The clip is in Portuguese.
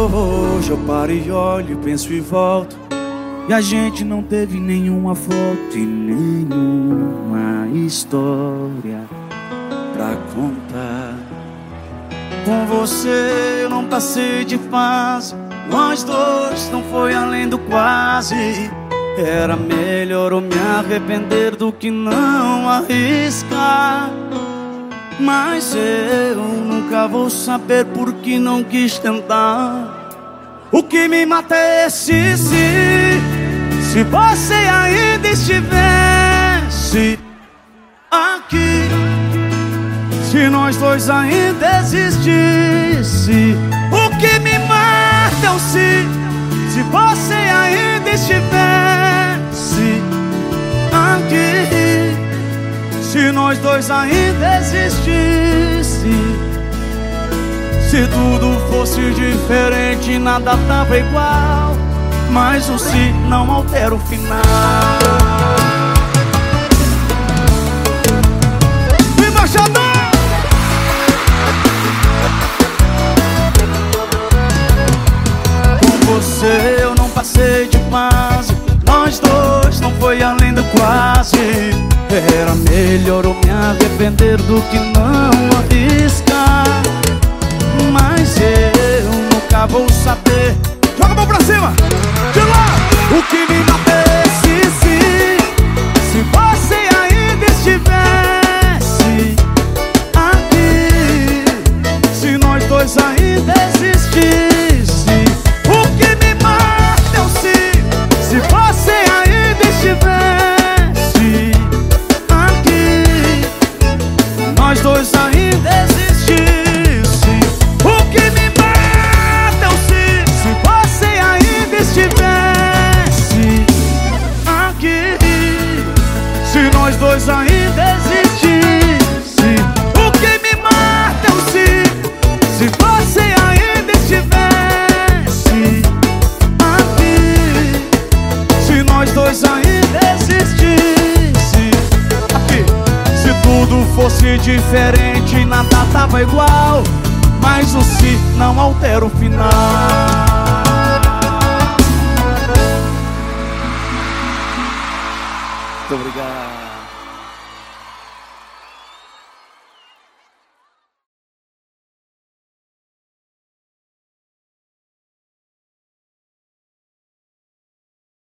Hoje eu paro e olho, penso e volto, e a gente não teve nenhuma foto e nenhuma história pra contar. Com você eu não passei de fase, nós dois não foi além do quase. Era melhor eu me arrepender do que não arriscar. Mas eu nunca vou saber por que não quis tentar. O que me mata é esse se você ainda estivesse aqui, se nós dois ainda existisse. O que me mata é o se você ainda estivesse aqui, se nós dois ainda existisse. Se tudo fosse diferente, nada tava igual, mas o se não altera o final. E Machadão! Com você eu não passei de fase, nós dois não foi além do quase. Era melhor eu me arrepender do que não arriscar. Mas eu nunca vou saber. Joga a mão pra cima, de lá. O que me mata é esse se você ainda estivesse aqui, se nós dois ainda existisse. O que me mata é o se você ainda estivesse aqui, nós dois ainda existisse. Nós dois ainda existisse. O que me mata é o se você ainda estivesse aqui, se nós dois ainda existisse aqui. Se tudo fosse diferente, nada tava igual, mas o se não altera o final. Muito obrigado.